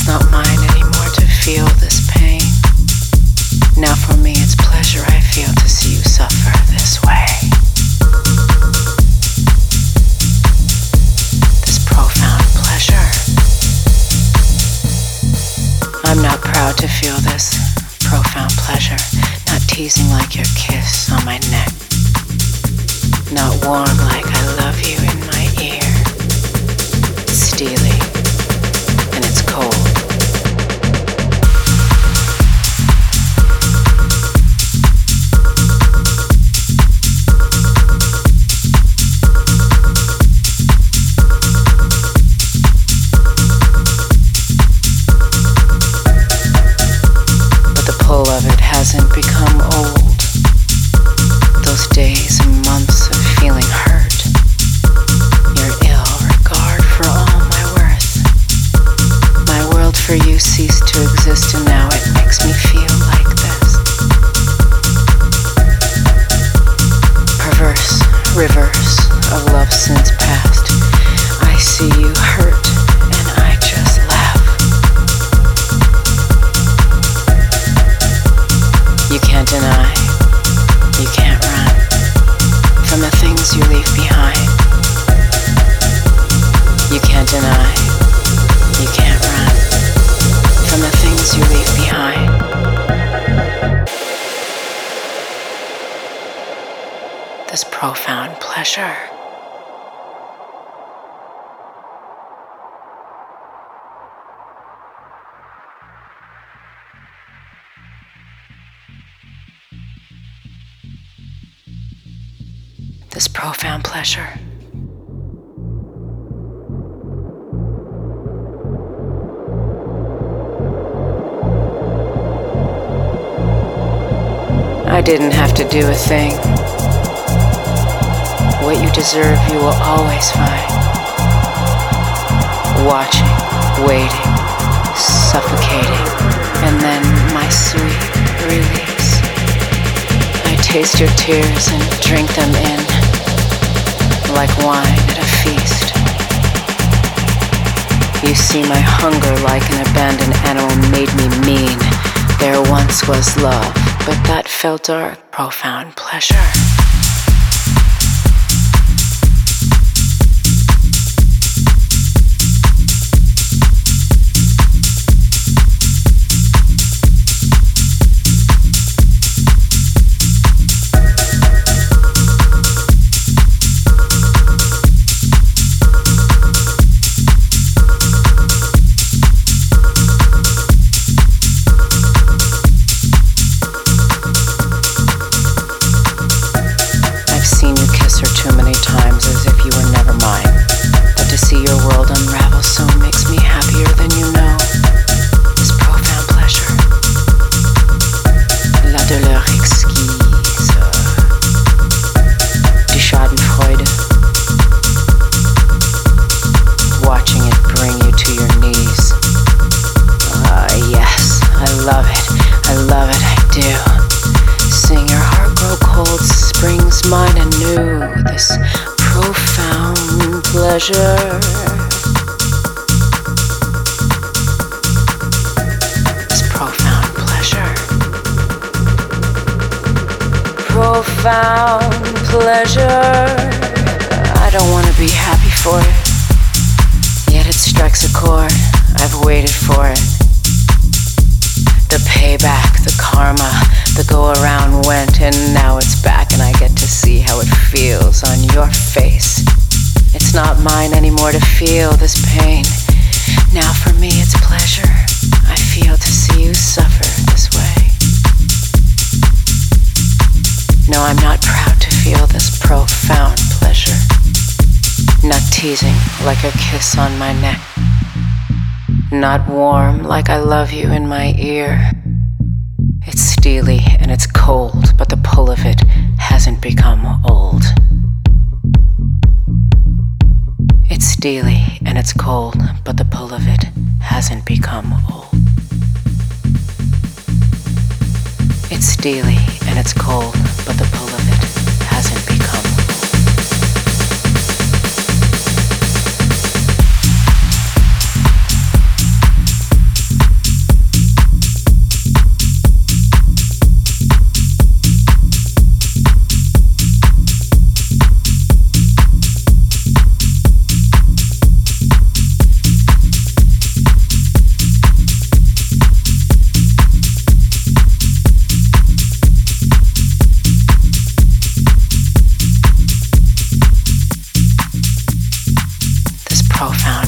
It's not mine anymore to feel this pain. Now for me it's pleasure I feel to see you suffer this way. This profound pleasure. I'm not proud to feel this profound pleasure. Not teasing like your kiss on my neck. Not warm like I love you in my ear. It's steely and it's cold. But the pull of it hasn't become old. Those days and months of feeling hurt, your ill regard for all my worth. My world for you ceased to exist and now it makes me feel like this. Perverse reverse of love since past. I see you hurt and I just laugh. You can't deny, you can't run from the things you leave behind. You can't deny, you can't run from the things you leave behind. This profound pleasure. This profound pleasure. I didn't have to do a thing. What you deserve you will always find. Watching, waiting, suffocating, and then my sweet release. I taste your tears and drink them in like wine at a feast. You see my hunger like an abandoned animal made me mean. There once was love, but that felt dark, profound pleasure. Pleasure. This profound pleasure. Profound pleasure. I don't want to be happy for it, yet it strikes a chord. I've waited for it. The payback, the karma, the go around went, and now it's back, and I get to see how it feels on your face. It's not mine anymore to feel this pain. Now for me it's pleasure. I feel to see you suffer this way. No, I'm not proud to feel this profound pleasure. Not teasing like a kiss on my neck. Not warm like I love you in my ear. It's steely and it's cold, but the pull of it hasn't become old. It's steely and it's cold, but the pull of it hasn't become old. It's steely and it's cold, but the pull of it hasn't become old. profound.